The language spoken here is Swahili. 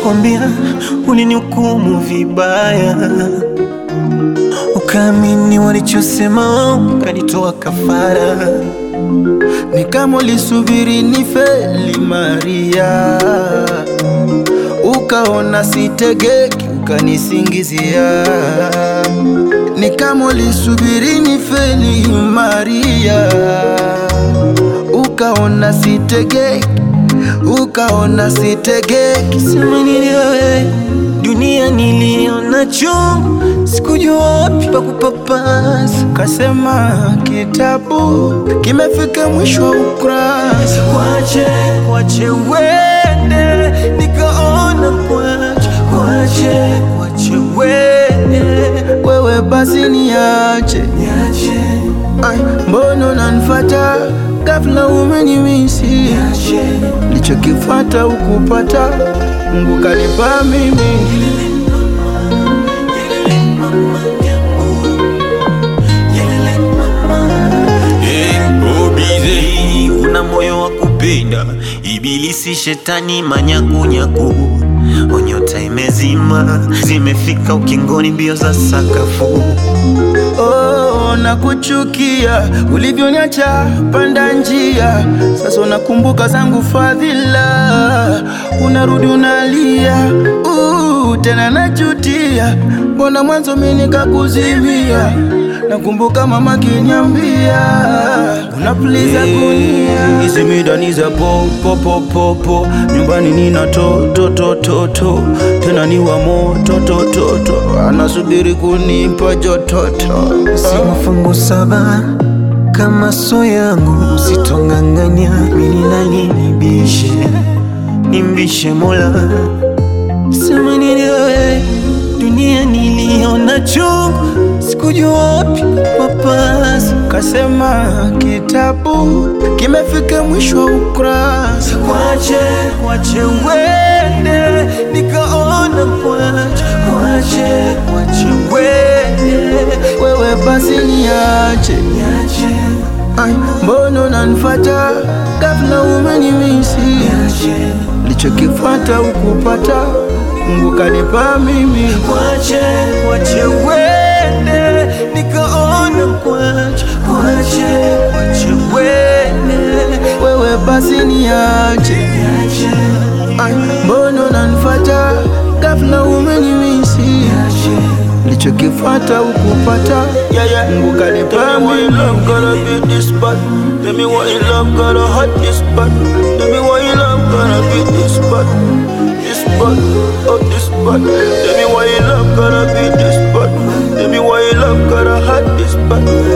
nilikwambia ulinihukumu vibaya, ukaamini walichosema, ukanitoa kafara. Ni kama ulisubiri nifeli Maria, ukaona sitegeki ukanisingizia. Ni kama ulisubiri nifeli Maria, ukaona sitegeki ukaona sitegeki. Sema nini wewe, dunia niliona chungu, sikujua wapi pa kupapasa. Kasema kitabu kimefika mwisho wa ukurasa, Kwache uende, nikaona kwache uende. Wewe basi niache, ay, mbona unanifuata ghafla umenimisi? Nilichokifuata ukupata, Mungu kanipa mimi. Una moyo wa kupenda, ibilisi shetani manyakunyaku. Onyota imezima, zimefika ukingoni mbio za sakafu. Oh, nakuchukia ulivyoniacha panda njia. Sasa unakumbuka zangu fadhila, unarudi unalia. Tena najutia, mbona mwanzo mimi nikakuzimia. Nakumbuka mama kiniambia, unapuliza kunia. Hizi midani za po nyumbani nina to tena ni wa moto anasubiri kunipa jototo. Si mafungu 7 kama so yangu, usitonganganya mimi nani nimbishe Mola. Sema nini wewe, dunia niliona chungu, sikujua wapi papasa. Kasema kitabu kimefika mwisho wa ukurasa, kwache uende, nikaona kwache uende. Wewe basi niache, ay, mbona unanifuata ghafla umenimisi? Nilichokifuata ukupata, Mungu kanipa mimi. Kwache uende, nikaona kwache uende. Wewe basi niache, ay, mbona unanifuata ghafla umenimisi? Nilichokifuata ukupata, Mungu kanipa mimi. Gotta be this bad, tell me why you love gotta hurt this bad. Tell me why you love gotta be this bad, oh this bad. Tell me why you love gotta be this bad. Tell me why you love gotta hurt this bad.